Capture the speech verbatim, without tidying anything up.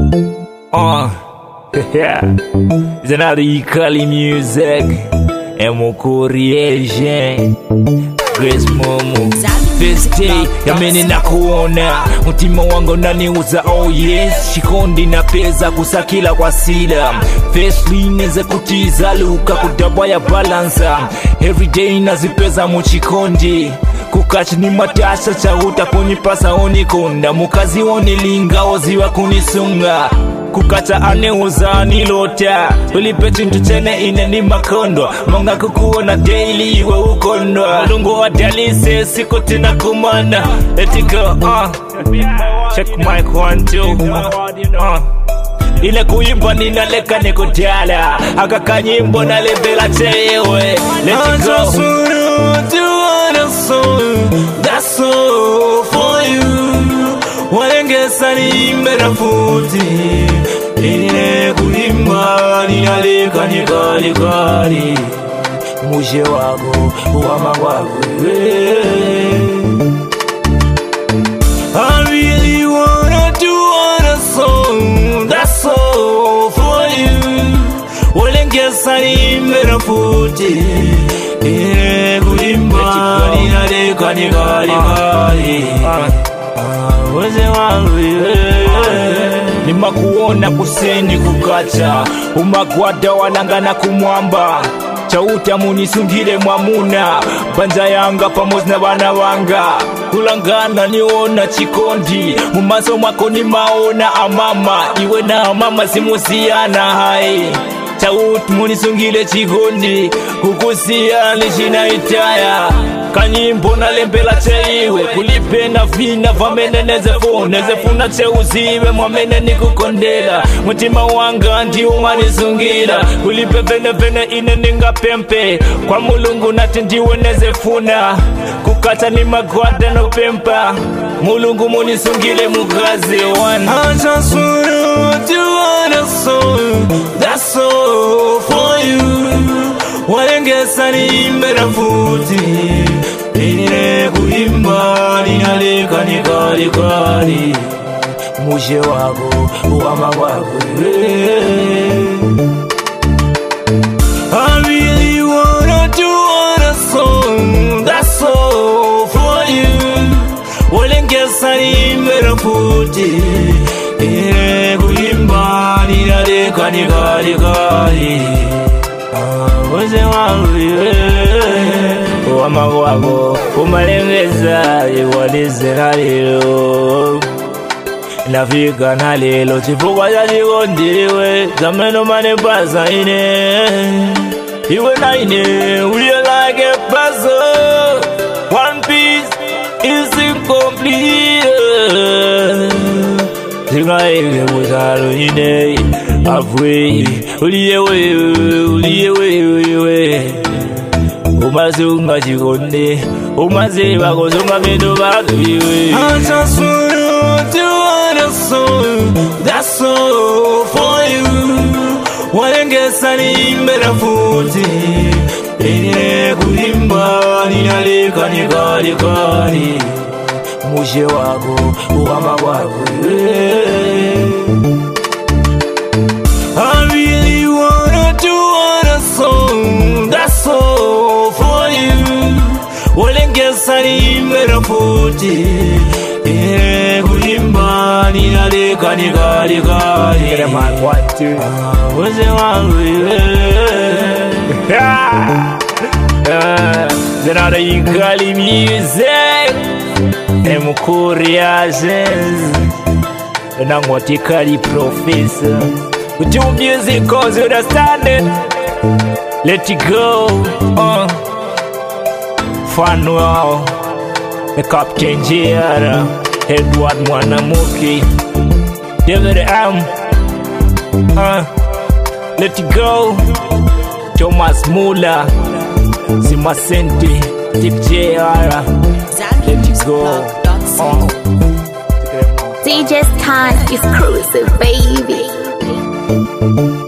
Uh, yeah. It's another Ikali music. Emukuriation. Grace Momo. First day, yameni na kuona mutima wangu naniuza, oh yes. Shikondi na peza kusakila kwa sila. Firstly neze kutiza luka kudabwa ya balansa. Everyday nazipeza muchikondi. Kukachi ni matasha chahuta kunipasa unikonda. Mukazi wonilinga oziwa kunisunga. Kukacha aneuza nilota. Tulipe chintu chene ine ni makondo. Monga kukuona daily iwe ukondwa. Lungu wa dalise siku tina kumanda. Let it go, uh check mic one, two uh ile kuimba ninaleka nikutala. Aka kanyimbo na lebela chewe. Let it go. That's all for you. Walengesa ni mbera futi. Ile kuimba ninaleka nikali kali. Muje wako uwama wako. I really wanna do a song. That's all for you. Walengesa ni mbera futi. Ile kuimba ninaleka nikali kali. Weze wangu nimakuona kuseni kukacha. Umagwada wanangana kumwamba. Chauta munisungile mwamuna. Banja yanga pamoja na bana wanga. Kulangana niona chikondi. Mumaso mwako ni maona amama. Iwe na amama simusiana hai. Chauta munisungile chikondi. Kukusia nishina itaya. Kanyimbo na lembela cheiwe. Kulipe na vina vamene nezefu. Nezefu na cheuziwe mwamene ni kukondela. Mutima wanga ndi umanisungila. Kulipe vene vene ine ninga pempe. Kwa mulungu nati ndiwe nezefuna. Kukata ni magwada no pempa. Mulungu munisungile mugazi one. I just wanna do a song. That's all for you. Walengesa ni mbera futi. Ile kuimba ninaleka nikali kali. Muje wako uwama wako. I really wanna do a song. That's all for you. Walengesa ni mbera futi. Ile kuimba ninaleka nikali kali. Weze wangu uwama wako umalengeza iwalize nalilo. Nafika nalilo chifukwa cha chikondiwe. Zameno manipasa ine. Iwe na ine we like a puzzle. One piece is incomplete. Zingaike mutalo ine. Afwe uliye wewe uliye wewe. Umazunga chikonde. Umaze bakuzunga mendo bakiwe. I just wanna do a song. That's all for you. Walengesa ni mbera futi. Ile kuimba ninaleka nikali kali. Muje wako uwama wako. I really wanna do a song. That's all for you. Walengesa ni mbera futi. Ile kuimba ninaleka nikali kali. Get a man one two. Weze wangu yeah. It's another Ikali music. Emukuriation. And I'm what Ikali professor. We do music cause you understand it. Let it go. Uh. Fun wow. The Captain Jera. Edward Mwanamuki. David M. Uh. Let it go. Thomas Muller. Simasenti. Deep J R. Let it go. Uh. D J Stan is cruising, baby.